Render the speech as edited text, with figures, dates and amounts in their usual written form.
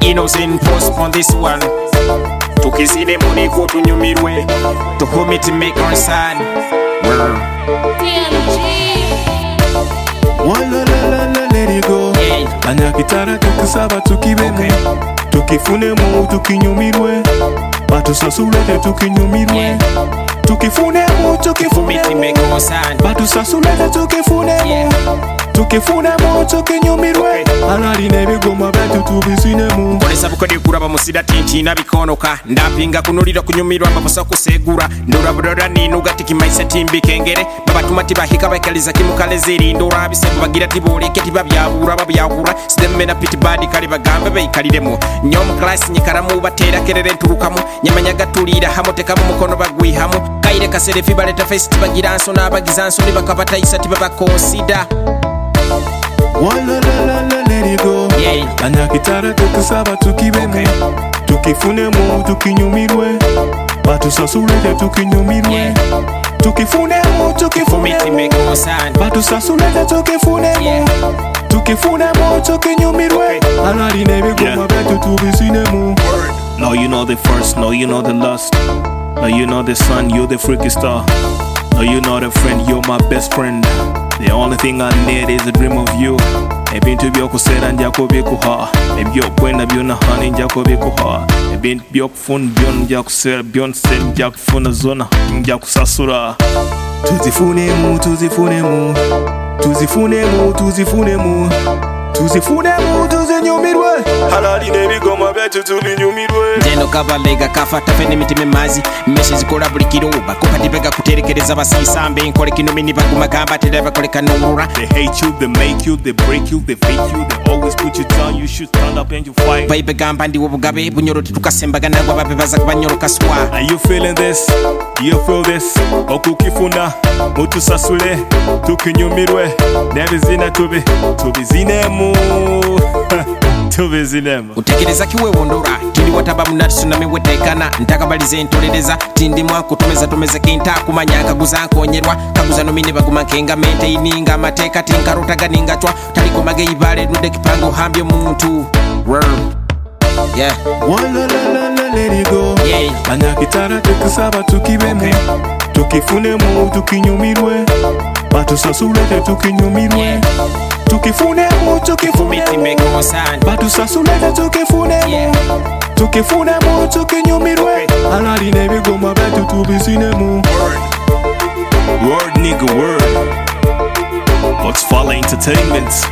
innocent post on this one. Tukizine money ko tunyumirwe. To hold me to make our sad. Wala la la la let it go. Anya kitara tukisaba tukibeme. Tukifune mu tukinyumirwe. Batusasulete tukinyumirwe. Tukifune mu tukifune mu. Batusasulete tukifune mu. Tukifune mu tukinyumirwe. Alali nebigoma betu tubisine mu. Kolesa bukodi kuraba musida tinchi nabikonoka. Ndapinga kunulira kunyumirwa maposa kusegura. Ndura broda ninu gatiki maisa timbi kengere. Baba tumati bahika bakaliza kimukalezeri. Ndura bisebu bagira tibole keti babyabura babyakura. Sidemme na piti badi kali bagambe beyikaliremo. Nyom class nyikaramu batera kerere nturukamu. Nyamanya gatulira hamoteka mu mukono bagwihamu. Kaire kasere fibaleta face tibagiranso n'abagizanso nibakabata isa tibabakonsida. Wala la la la let it go. Anya kitara tukisaba tukibeme. Tukifune mu tukinyumirwe. Batusasulete tukinyumirwe. Tukifune mu tukifune mu. Batusasulete tukifune mu. Tukifune mu tukinyumirwe. Alali nebigoma betu tubisine mu. No, you know the first, no, you know the last. No, you know the sun, you're the freaky star. No, you know the friend, you're my best friend. The only thing I need is a dream of you. Ebintu by'okusera nja kubikuha. Ebyokwenda byonna hani nja kubikuha. Ebintu by'okufuna byonna nja kusera byonse nja kufuna zona nja kusasula. Tuzifune mu tuzifune mu. Tuzifune mu tuzifune mu. Tuzifune mu tuzinyumirwe. Halali nebigoma betu tubinyumirwe. Jeno kabalega kafata fene mitime mazi. Meshe zikola buli kiroba. Kopatibega kuterekereza basisambe. Nkole kinomini baguma gamba tereba koleka nurura. They hate you, they make you, they break you, they fake you. They always put you down, you should stand up and you fight. Baibe gamba ndi wobugabe. Bunyoro tukasembaga nagwa babebaza kubanyoro kaswa. Are you feeling this? You feel this? Okukifuna mutu sasule tukinyumirwe. Nebizina tubizinemu. Tubizinemu. Utekereza kiwe wondora. Tindi wataba munatu nami wetekana. Ntakabalize ntolereza. Tindi mwaku tumeza kinta kumanya kaguza nkonyerwa. Kaguza nomine baguma kenga mente ininga mateka tinkarutaga ningachwa. Taliko mage ibale nude kipango hambyo muntu. Yeah. Wala la la la let it go. Anya kitara tukisaba tukibeme. Tukifune mu tukinyumirwe. Batusasulete tukinyumirwe. Tukifune mu tukifune mu. Batusasulete tukifune mu. Tukifune mu tukinyumirwe. Alali nebigoma betu tubisine mu. Word nigga word. What's Fala Entertainment?